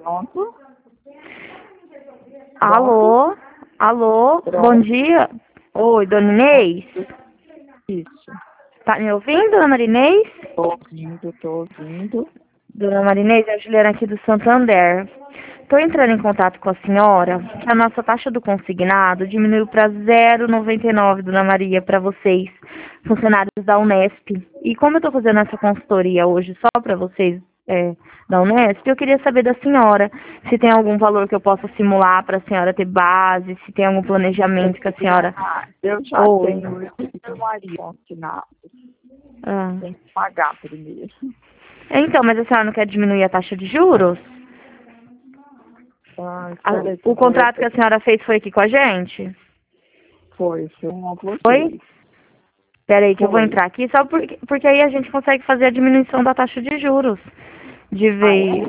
Pronto. Alô? Alô? Pronto. Bom dia. Oi, dona Inês? Isso. Tá me ouvindo, dona Marinês? Tô ouvindo. Dona Marinês, é a Juliana aqui do Santander. Estou entrando em contato com a senhora que a nossa taxa do consignado diminuiu para 0,99, dona Maria, para vocês, funcionários da Unesp. E como eu estou fazendo essa consultoria hoje só para vocês da Unesp, eu queria saber da senhora se tem algum valor que eu possa simular para a senhora ter base, se tem algum planejamento que a senhora... Eu já Oi. tenho meu marido consignado. Ah. Tem que pagar primeiro. Então, mas a senhora não quer diminuir a taxa de juros? O contrato que a senhora fez foi aqui com a gente? Foi uma vocês. Foi? Peraí que eu vou Foi. entrar aqui, só porque aí a gente consegue fazer a diminuição da taxa de juros. De vez...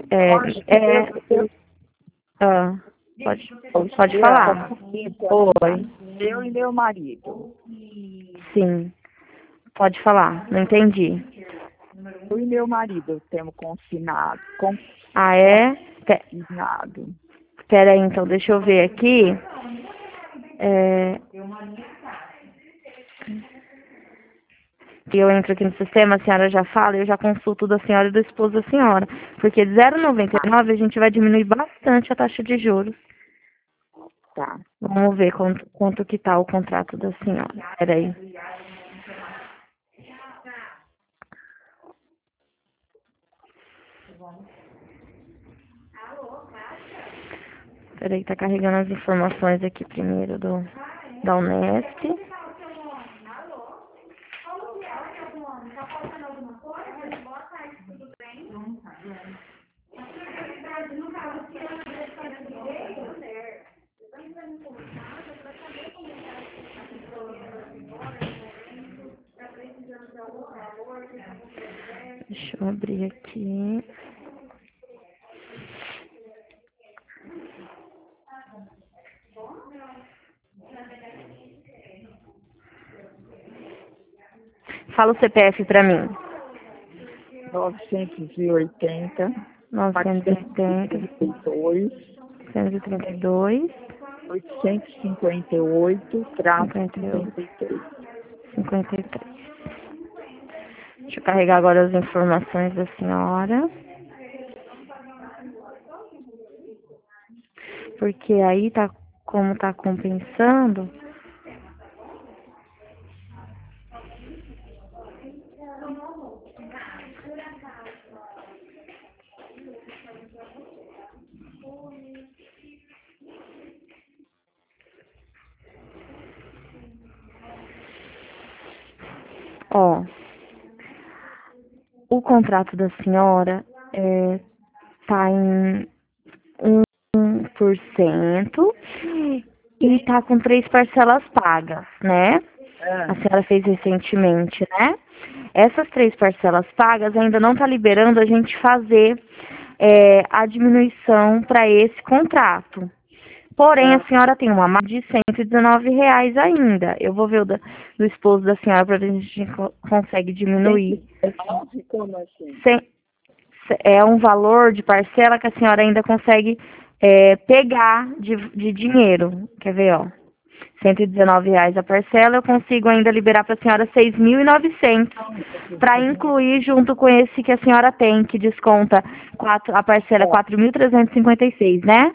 pode falar. Oi. Eu e meu marido. Sim. Pode falar, não entendi. Eu e meu marido temos consignado. Ah, é? Consignado. Peraí, então, deixa eu ver aqui. Eu entro aqui no sistema, a senhora já fala, eu já consulto da senhora e do esposo da senhora. Porque de 0,99 a gente vai diminuir bastante a taxa de juros. Tá. Vamos ver quanto que tá o contrato da senhora. Peraí. Peraí, tá carregando as informações aqui primeiro da Unesp. Deixa eu abrir aqui. Fala o CPF pra mim. 980. 980. 132. 858, traço 53. 53. Deixa eu carregar agora as informações da senhora. Porque aí tá, como tá compensando. Ó, o contrato da senhora tá em 1% e tá com 3 parcelas pagas, né? A senhora fez recentemente, né? Essas 3 parcelas pagas ainda não tá liberando a gente fazer a diminuição para esse contrato. Porém, a senhora tem uma margem de R$ 119 ainda. Eu vou ver o do esposo da senhora para ver se a gente consegue diminuir. Como assim? É um valor de parcela que a senhora ainda consegue pegar de dinheiro. Quer ver, ó? R$ 119 a parcela, eu consigo ainda liberar para a senhora 6.900 para incluir junto com esse que a senhora tem, que desconta a parcela 4.356, né?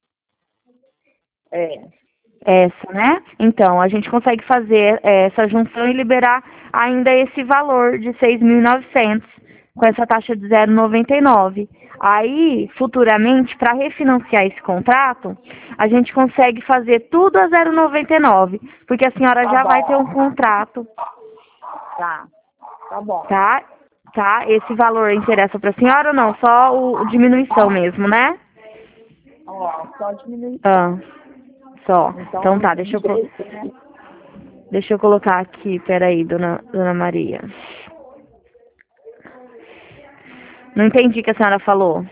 Essa, né? Então, a gente consegue fazer essa junção e liberar ainda esse valor de 6.900 com essa taxa de 0,99. Aí, futuramente, para refinanciar esse contrato, a gente consegue fazer tudo a 0,99, porque a senhora já vai ter um contrato. Tá bom. Tá? Esse valor interessa para a senhora ou não? Só a diminuição mesmo, né? Só diminuição. Só. Então tá, deixa eu colocar aqui, peraí, dona Maria. Não entendi o que a senhora falou.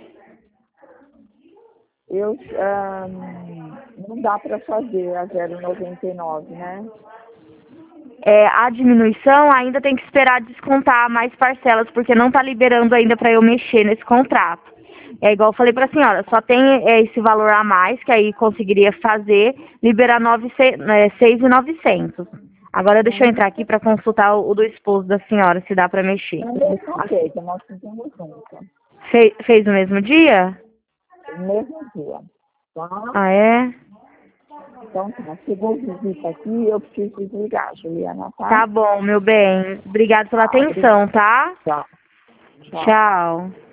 Não dá para fazer a 0,99, né? A diminuição ainda tem que esperar descontar mais parcelas, porque não tá liberando ainda para eu mexer nesse contrato. É igual eu falei pra senhora, só tem esse valor a mais, que aí conseguiria fazer, liberar 6.900. Agora deixa eu entrar aqui pra consultar o do esposo da senhora, se dá pra mexer. No mesmo dia, que nós fizemos junto. Fez no mesmo dia? No mesmo dia. Tá? Ah, é? Então tá, chegou visita aqui, eu preciso desligar, Juliana, tá? Tá bom, meu bem. Obrigada pela Tá, atenção, tá? Tchau. Tchau. Tchau.